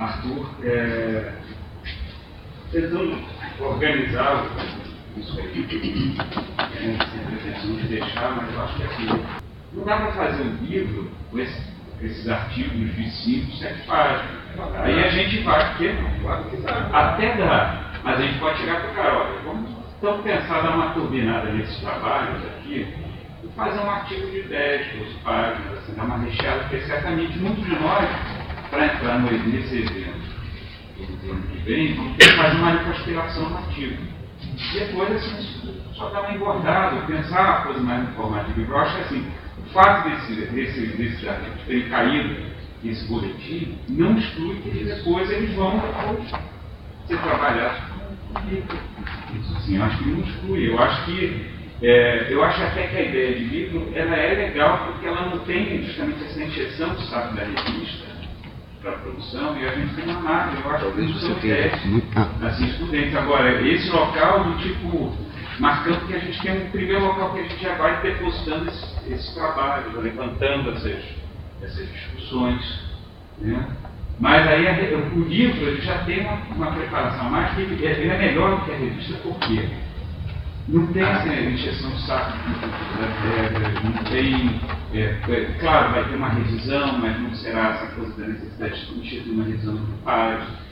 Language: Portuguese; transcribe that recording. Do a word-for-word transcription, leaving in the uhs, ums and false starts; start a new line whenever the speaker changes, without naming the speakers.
Arthur, é, tentando organizar isso aí, né, sem a pretensão de deixar, mas eu acho que assim, não dá para fazer um livro com esse, esses artigos de cinco, sete páginas. Aí a gente vai, porque até dá, mas a gente pode chegar para o cara, olha, vamos então pensar, dar uma turbinada nesses trabalhos aqui, e fazer um artigo de dez, doze páginas, assim, dar uma recheada, porque certamente muitos de nós, para entrar no, nesse evento do ano que vem, vamos ter que fazer uma reconspiração no artigo. Depois, assim, só dar uma engordada, pensar a coisa mais informativa. Eu acho que assim, o fato desse, desse, desse artigo terem caído nesse boletim não exclui que depois eles vão ser trabalhados com livro. Isso sim, eu acho que não exclui. Eu acho que é, eu acho até que a ideia de livro ela é legal porque ela não tem justamente essa injeção do saco da revista para a produção, e a gente tem uma máquina, eu acho que isso é um teste, assim, estudantes. Agora, esse local do tipo, marcando que a gente tem um primeiro local que a gente já vai depositando esse, esse trabalho, levantando essas, essas discussões, né? Mas aí a, o livro ele já tem uma, uma preparação mais, que ele, ele é melhor do que a revista, por quê? Não tem essa injeção de saco das regras, não tem. É, claro, vai ter uma revisão, mas não será essa coisa da necessidade de instituir uma revisão de páginas.